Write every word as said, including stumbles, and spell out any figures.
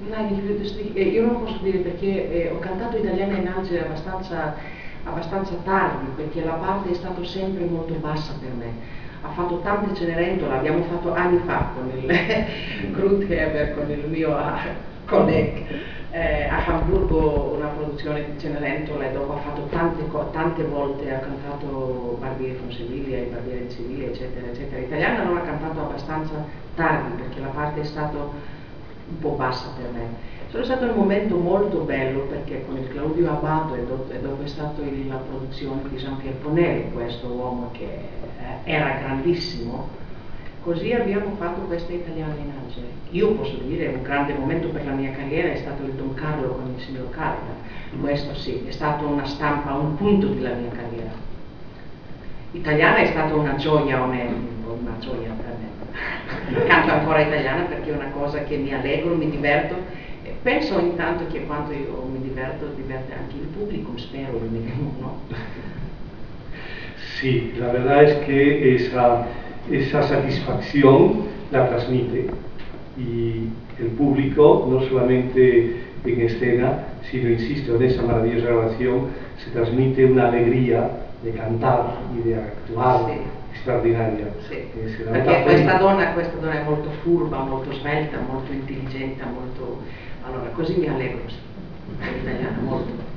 io non posso dire perché eh, ho cantato italiano in Algeri abbastanza, abbastanza tardi, perché la parte è stata sempre molto bassa per me. Ha fatto tante Cenerentola, l'abbiamo fatto anni fa con il Grootheber, con il mio collega eh, a Hamburgo, una produzione di Cenerentola, e dopo ha fatto tante, tante volte, ha cantato Barbiere con Seviglia, i Barbieri in Siviglia, eccetera, eccetera. Italiana non ha cantato abbastanza tardi perché la parte è stata un po' bassa per me. Sono stato in un momento molto bello perché con il Claudio Abbado e dopo, e dopo è stata la produzione di Jean-Pierre Ponelli, questo uomo che eh, era grandissimo, così abbiamo fatto questa italiana in Algeri. Io posso dire un grande momento per la mia carriera è stato il Don Carlo con il signor Carla, questo sì, è stato una stampa, un punto della mia carriera. Italiana è stata una gioia, una gioia per me. Canto ancora italiana perché è una cosa che mi allegro, mi diverto. Penso ogni tanto che quando io mi diverto, diverte anche il público, spero, ¿no? Sí, la verdad es que esa, esa satisfacción la transmite y el público, no solamente en escena, sino, insisto, en esa maravillosa grabación, se transmite una alegría de cantar y de actuar sì. straordinaria. Sì. Eh, Perché questa donna, questa donna è molto furba, molto svelta, molto intelligente, molto... Allora, così mi allegro, sì. È italiana, molto.